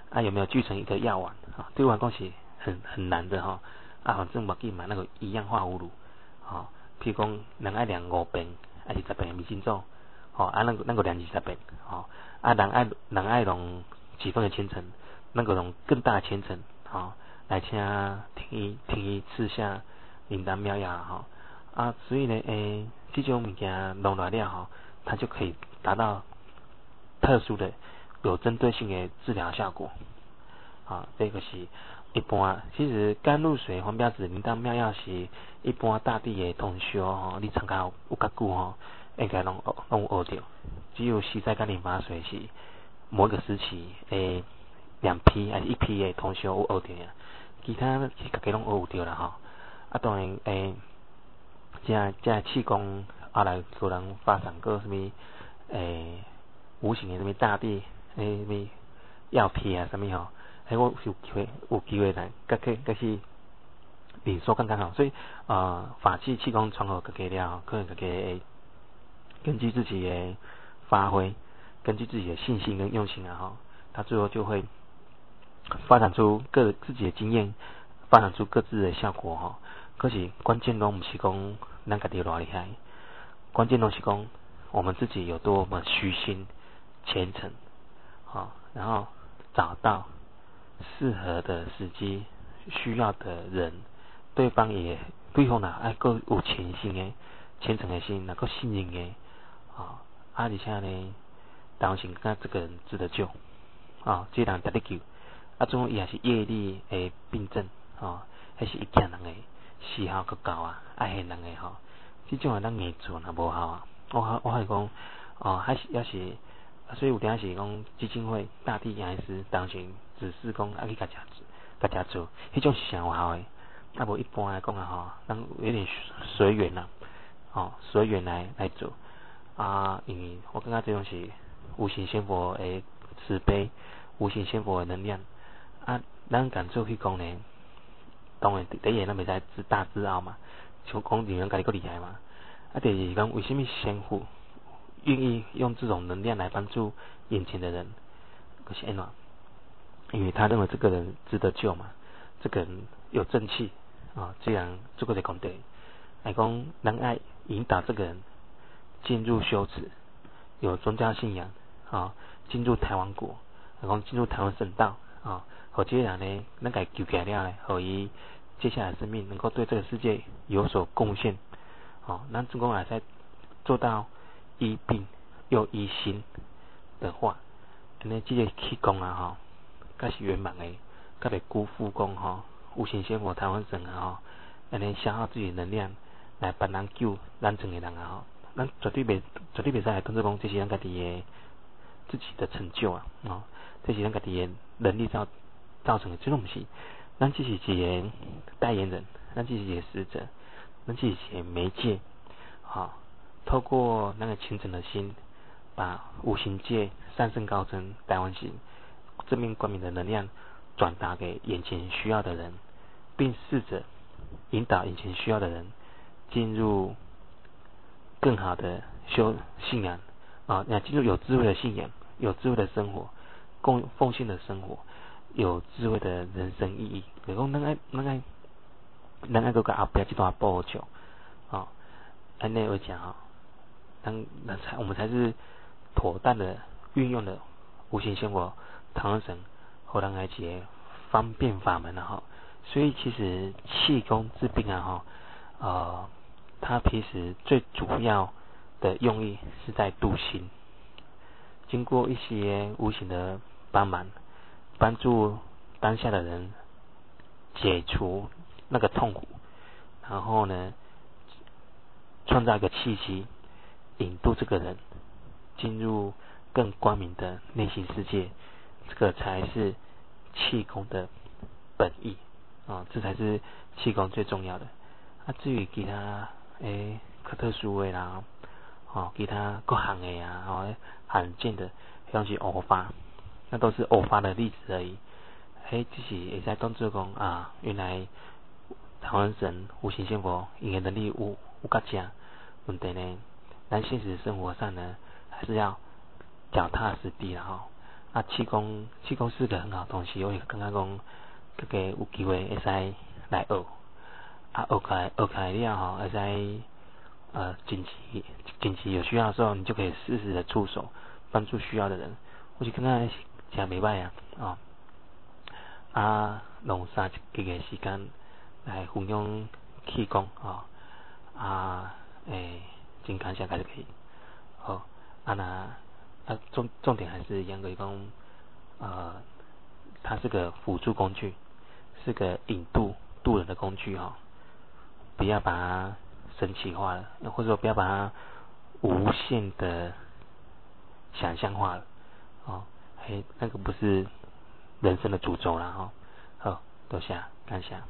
啊有没有聚成一个药丸啊？对我来讲是很很难的哈、啊，反正无紧嘛，那个一样化葫芦，哦，譬如讲人爱量五遍，还是十遍米金咒，哦，啊，那个那个量二十遍，哦，啊，人爱人爱用几分的虔诚，那个用更大的虔诚，哦，来请听伊听伊赐下灵丹妙药哈、哦，啊，所以呢，诶，这种物件弄来了哈，它就可以达到特殊的、有针对性的治疗效果，啊，这个是一般。其实甘露水、黄标子、灵丹妙药是一般大地的同修吼，你参加有有较久吼，应该拢拢有学到。只有西塞跟灵发水是某一个时期诶两批还是一批的同修有学到呀，其他其大家拢学有到啦吼。啊，当然诶，这这气功后来可能发展个什么诶无形的什么大地诶什么药皮啊什么吼。嘿，我有机会有机会来，甲去甲去领受看看吼，所以呃，法器气功传互大家了，可能大家会根据自己的发挥，根据自己的信心跟用心啊吼，他最后就会发展出各自己的经验，发展出各自的效果吼。可是关键拢毋是讲咱家己偌厉害，关键拢是讲我们自己有多么虚心虔诚，好，然后找到适合的时机，需要的人，对方也对方啦，爱够有虔心的、虔诚的心，能够信任的，啊，啊而且呢，当时看这个人值得救，啊，这个人值得救，啊，总伊也是业力的病症，啊，还是一家人的嗜好较高啊，爱恨人的吼，这种啊咱硬做若无效啊，我我还讲，哦，还是要是。所以有点是讲基金会大地还是当时指示讲啊去甲遮甲遮做，迄种是上有效的。啊无一般来讲啊吼，咱有点随缘啦，哦随缘来来做啊，因为我感觉这种是无形仙佛的慈悲，无形仙佛的能量啊，咱敢做去讲呢，当然第一咱袂使自大自傲嘛，像讲你们家己够厉害嘛，啊第二是讲为什么仙佛愿意用这种能量来帮助眼前的人，可是安怎？因为他认为这个人值得救嘛，这个人有正气啊，既然这个在讲对，来讲能爱引导这个人进入修持，有宗教信仰啊，进入台湾国，来讲进入台湾省道啊，和这个人呢，能给救起来了，和伊接下来生命能够对这个世界有所贡献，哦，那总共来在做到。医病又医心的话，安尼这个气功啊吼，才是圆满的，才袂辜负讲吼无形仙佛台湾省啊吼，安尼消耗自己的能量来帮人救咱整个人啊吼，咱绝对袂绝对袂使来当作讲这是咱家己的自己的成就啊，哦，这是咱家己的能力造造成的，这种不是，咱只是一个代言人，咱只是一个使者，咱只是一个媒介，好、哦。透过那个虔诚的心，把无形界上升高升台湾行正面光明的能量转达给眼前需要的人，并试着引导眼前需要的人进入更好的修信仰啊，那进入有智慧的信仰，有智慧的生活，共奉献的生活，有智慧的人生意义。比如讲，咱爱咱爱咱爱个个后壁这段补救啊，安尼会讲啊。当那才我们才是妥当的运用的无形仙佛唐人神后人来解方便法门了哈。所以其实气功治病啊哈，呃，它其实最主要的用意是在度心，经过一些无形的帮忙，帮助当下的人解除那个痛苦，然后呢，创造一个契机。引渡这个人进入更光明的内心世界，这个才是气功的本意啊，这才是气功最重要的。啊，至于其他诶较特殊的啦，哦，其他各行的啊，哦，罕见的，像是偶发，那都是偶发的例子而已。嘿，只是会使当作讲啊，原来台湾神无形仙佛因的能力有有较强，问题呢？但现实生活上呢，还是要脚踏实地然后啊，气功气功是个很好的东西，我也感觉讲，大家有机会会使来学，啊，学起来学起来了吼，会使呃紧急紧急有需要的时候，你就可以适时的出手，帮助需要的人。我就感觉真袂歹啊，哦，啊，用三几个时间来分享气功哦，啊，诶，真感谢大家，好，啊那啊重重点还是一样，就是讲，呃，它是个辅助工具，是个引渡渡人的工具哦，不要把它神奇化了，或者说不要把它无限的想象化了，哦，嘿，那个不是人生的主轴啦，哈、哦，好，多谢，感谢。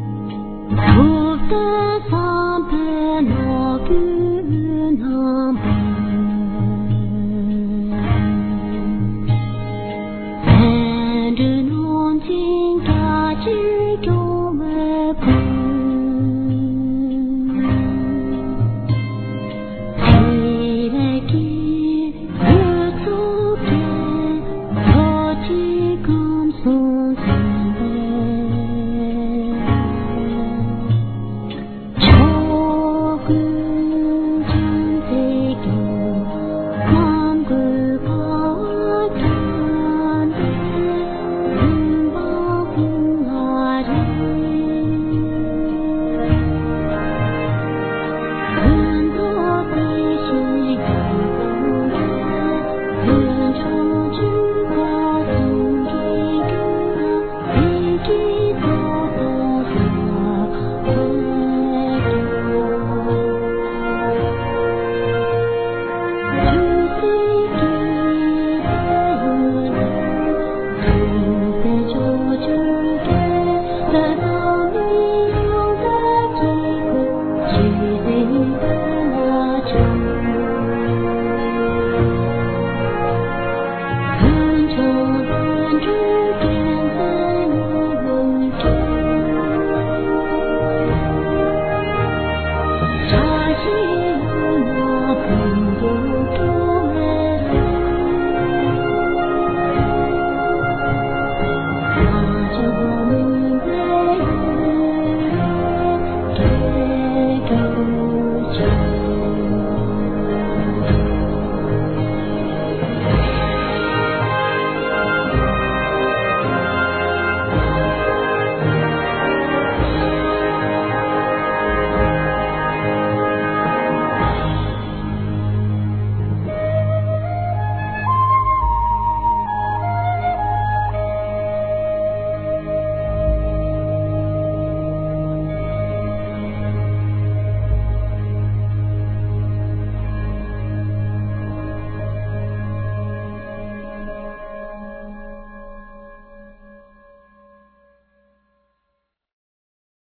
Sampai